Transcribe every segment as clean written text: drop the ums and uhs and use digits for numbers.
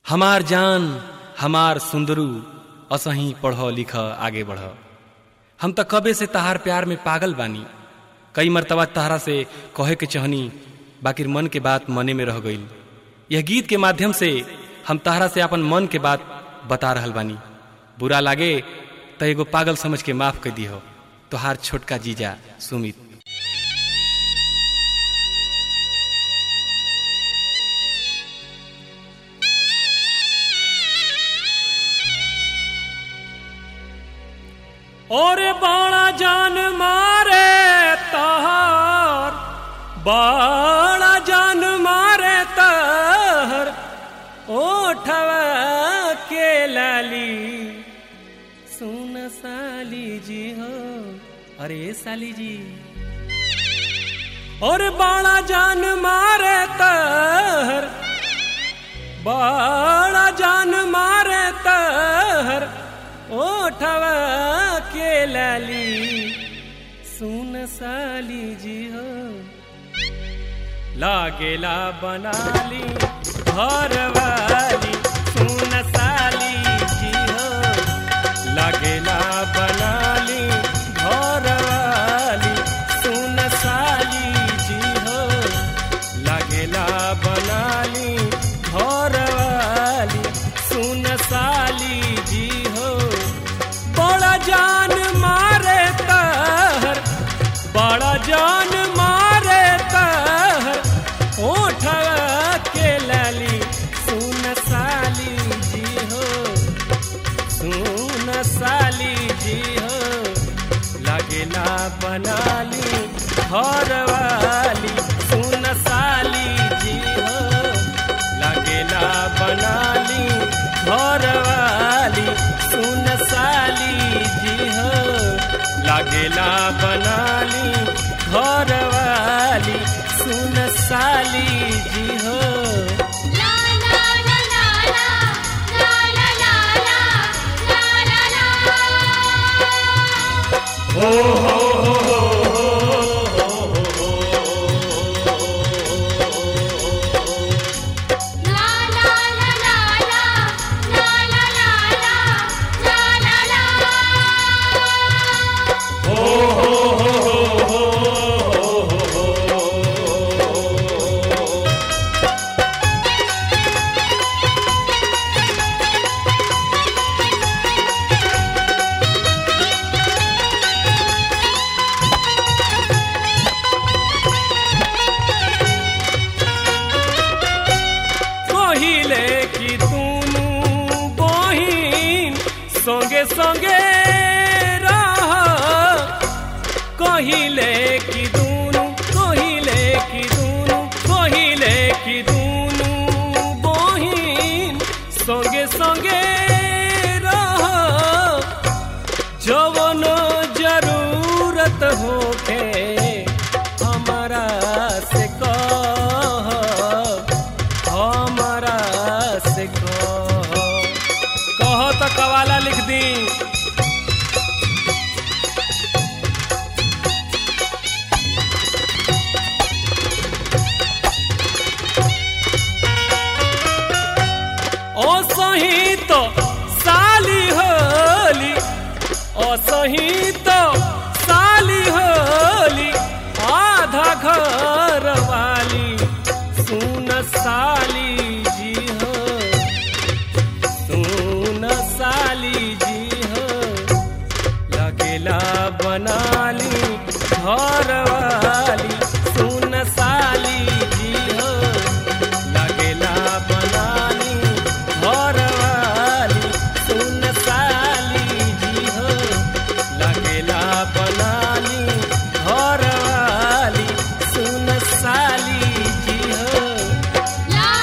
हमार जान हमार सुंदरू असही पढ़ लिख आगे बढ़। हम तो कबे से तहार प्यार में पागल बानी। कई मर्तबा तहरा से कहे के चहनी, बाकी मन के बात मने में रह गई। यह गीत के माध्यम से हम तहरा से अपन मन के बात बता रहल बानी। बुरा लागे तो एगो पागल समझ के माफ कर दियो। तोहार छोटका जीजा सुमित। और बड़ा जान मारे तहर, बड़ा जान मारे तहर ओठवा के लाली। सुन साली जी हो, अरे साली जी। और बड़ा जान मारे तहर, बड़ा जान मारे तहर ओठवा के लाली। सुन साली जी हो, लागेला बनाली घर वाली। सुन साली जी हो, लागेला बनाली घर वाली। सुन साली जी हो, लागेला बनाली घर वाली। सुन साली जी हो, बड़ा जान मारे तहर, बड़ा जान मारे तहर ओठवा के लाली। सुन साली जी हो, सुन साली जी हो, लागेला बनाली घर वाली। सुन साली जी हो, लागेला बनाली घर वाली। सुन साली जी हो, लागेला बनाली घर वाली। सुन साली जी हो। ला ला ला ला ला ला ला ला ला ला ला। हो हो हो हो संगे संगे रह। कहिले की दूनु, कहिले की दूनु, कहिले की दूनु बहिन संगे संगे रह। जवन जरूरत होके हमारा से कह, हमारा से कह तो कवाला लिख दी। असही तो साली होली, असही तो साली होली आधा घर वाली। सुन साली जी हो, सुन साली जी हो, लागेला बनाली घर वाली। सुन साली जी हो, लागेला बनाली घर वाली। सुन साली जी हो, लागेला बनाली घर वाली। सुन साली जी हो। ला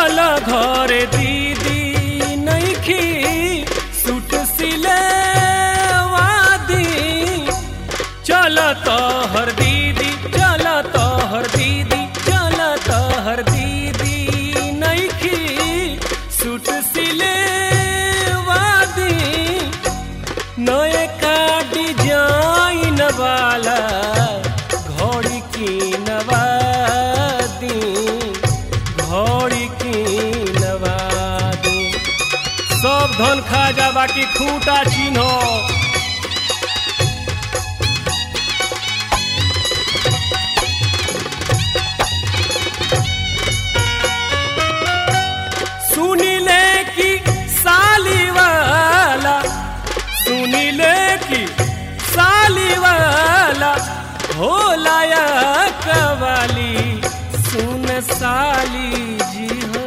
चल घरे दीदी नइखी सूट सिले वादी चल तोहर दीदी चल तोहर दीदी चल तोहर दीदी नइखी सूट सिले वादी नए का डिजाइन वाला घड़ी की नवादी घड़ी की नवादी सब धन खा जा बाकी खूंटा चिन्हो सुनिले की साली वाला सुनिले की साली वाला भोलाया कवाली सुन साली जी हो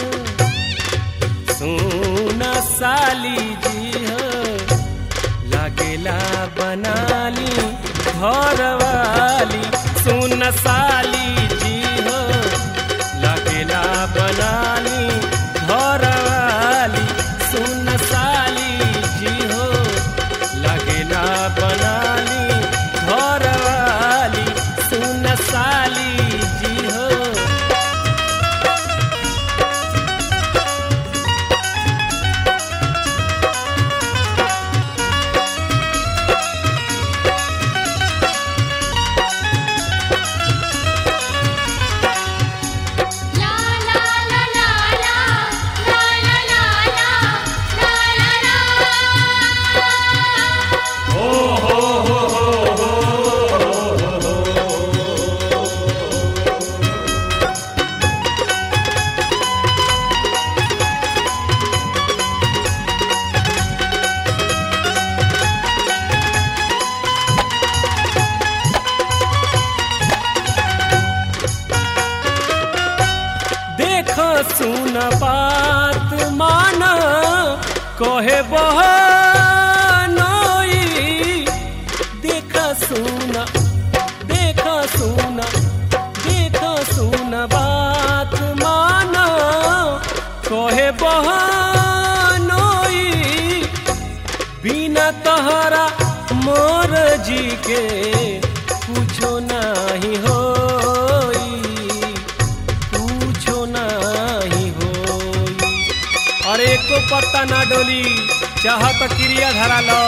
सुन साली जी हो लागेला बनाली घर वाली सुन साली जी हो लागेला बनाली घर वाली सुन साली जी हो लागेला बनाली घर वाली सुन साली जी हो ला ला ला ला ला ला ला ला ला ला देख सुन बात माना कहे बहनोई देख सुन देख सुन देख सुन बात माना कहे बहनोई बिना तहरा मोर जी के कुछो नहीं होई कुछो नहीं होई अरे एको पत्ता ना डोली चाहत क्रिया धरा लो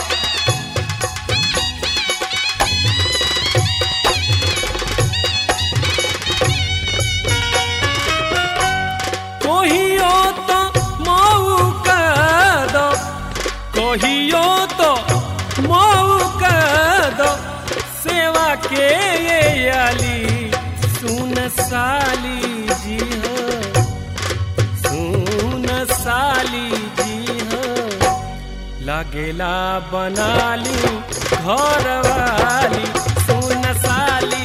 कहियो तो मौका दो कहियो तो मौका दो सेवा के ये आली सुन साली जी हो सुन साली जी हो लागेला बनाली घर वाली सुन साली